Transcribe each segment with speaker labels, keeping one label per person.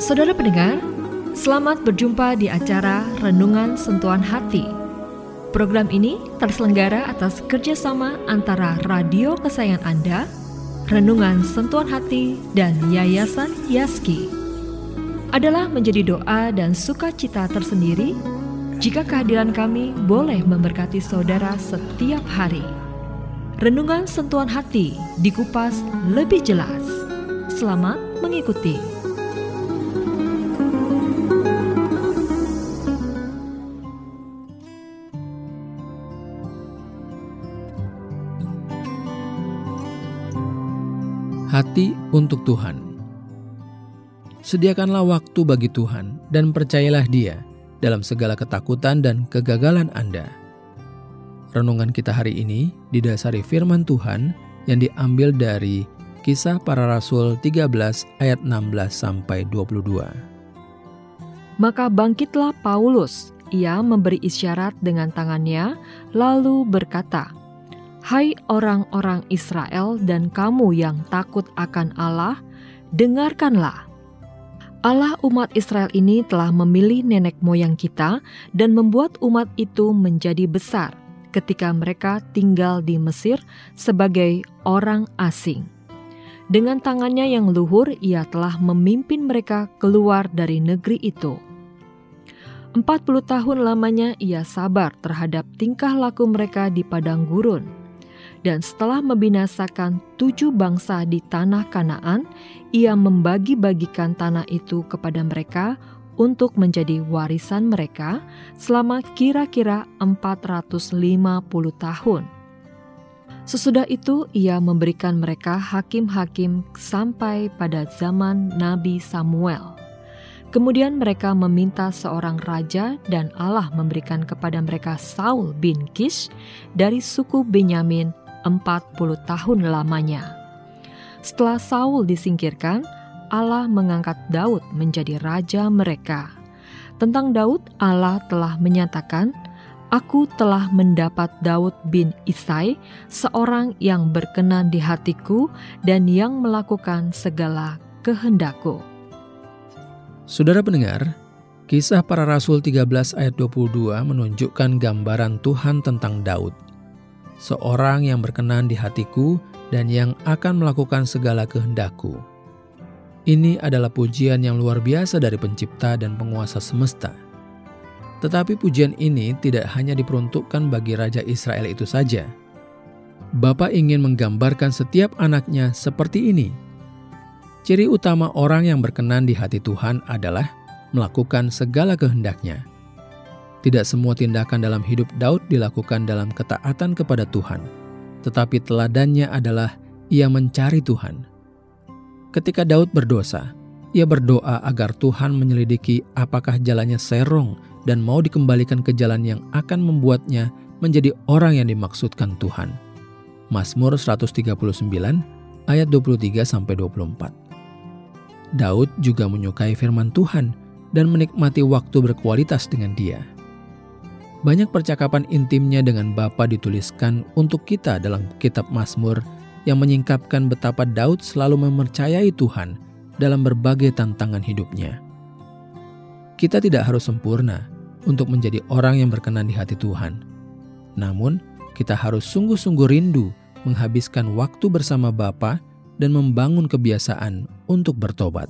Speaker 1: Saudara pendengar, selamat berjumpa di acara Renungan Sentuhan Hati. Program ini terselenggara atas kerjasama antara radio kesayangan Anda, Renungan Sentuhan Hati, dan Yayasan Yaski. Adalah menjadi doa dan sukacita tersendiri jika kehadiran kami boleh memberkati saudara setiap hari. Renungan Sentuhan Hati dikupas lebih jelas. Selamat mengikuti.
Speaker 2: Hati untuk Tuhan. Sediakanlah waktu bagi Tuhan dan percayalah Dia dalam segala ketakutan dan kegagalan Anda. Renungan kita hari ini didasari firman Tuhan yang diambil dari Kisah Para Rasul 13 ayat 16-22.
Speaker 1: Maka bangkitlah Paulus, ia memberi isyarat dengan tangannya, lalu berkata, "Hai orang-orang Israel dan kamu yang takut akan Allah, dengarkanlah. Allah umat Israel ini telah memilih nenek moyang kita dan membuat umat itu menjadi besar ketika mereka tinggal di Mesir sebagai orang asing. Dengan tangannya yang luhur ia telah memimpin mereka keluar dari negeri itu. 40 tahun lamanya ia sabar terhadap tingkah laku mereka di padang gurun. Dan setelah membinasakan 7 bangsa di tanah Kanaan, ia membagi-bagikan tanah itu kepada mereka untuk menjadi warisan mereka selama kira-kira 450 tahun. Sesudah itu ia memberikan mereka hakim-hakim sampai pada zaman Nabi Samuel. Kemudian mereka meminta seorang raja dan Allah memberikan kepada mereka Saul bin Kish dari suku Benyamin 40 tahun lamanya. Setelah Saul disingkirkan, Allah mengangkat Daud menjadi raja mereka. Tentang Daud, Allah telah menyatakan, "Aku telah mendapat Daud bin Isai, seorang yang berkenan di hatiku dan yang melakukan segala kehendakku."
Speaker 2: Saudara pendengar, Kisah Para Rasul 13 ayat 22 menunjukkan gambaran Tuhan tentang Daud, seorang yang berkenan di hatiku dan yang akan melakukan segala kehendakku. Ini adalah pujian yang luar biasa dari pencipta dan penguasa semesta. Tetapi pujian ini tidak hanya diperuntukkan bagi Raja Israel itu saja. Bapa ingin menggambarkan setiap anaknya seperti ini. Ciri utama orang yang berkenan di hati Tuhan adalah melakukan segala kehendaknya. Tidak semua tindakan dalam hidup Daud dilakukan dalam ketaatan kepada Tuhan, tetapi teladannya adalah ia mencari Tuhan. Ketika Daud berdosa, ia berdoa agar Tuhan menyelidiki apakah jalannya serong dan mau dikembalikan ke jalan yang akan membuatnya menjadi orang yang dimaksudkan Tuhan. Mazmur 139 ayat 23-24. Daud juga menyukai firman Tuhan dan menikmati waktu berkualitas dengan Dia. Banyak percakapan intimnya dengan Bapa dituliskan untuk kita dalam kitab Mazmur yang menyingkapkan betapa Daud selalu mempercayai Tuhan dalam berbagai tantangan hidupnya. Kita tidak harus sempurna untuk menjadi orang yang berkenan di hati Tuhan. Namun, kita harus sungguh-sungguh rindu menghabiskan waktu bersama Bapa dan membangun kebiasaan untuk bertobat.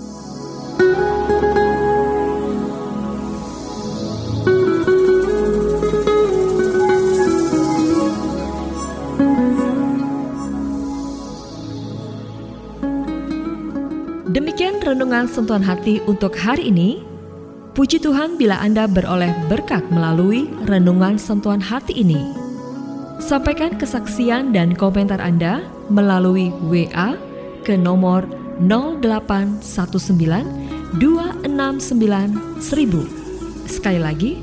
Speaker 1: Demikian renungan sentuhan hati untuk hari ini. Puji Tuhan bila Anda beroleh berkat melalui renungan sentuhan hati ini. Sampaikan kesaksian dan komentar Anda melalui WA ke nomor 0819 269 1000. Sekali lagi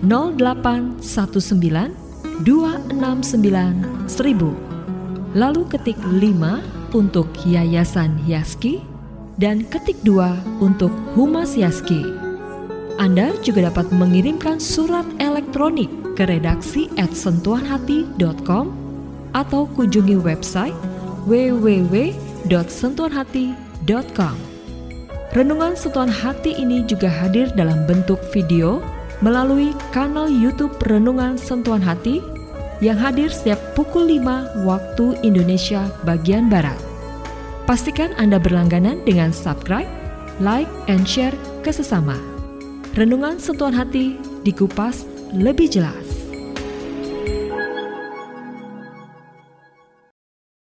Speaker 1: 0819 269 1000. Lalu ketik 5 untuk Yayasan Yaski dan ketik 2 untuk Humas Yaski. Anda juga dapat mengirimkan surat elektronik ke redaksi @sentuhanhati.com atau kunjungi website www.sentuhanhati.com. Renungan Sentuhan Hati ini juga hadir dalam bentuk video melalui kanal YouTube Renungan Sentuhan Hati yang hadir setiap pukul 5 waktu Indonesia bagian Barat. Pastikan Anda berlangganan dengan subscribe, like, and share ke sesama. Renungan Sentuhan Hati dikupas lebih jelas.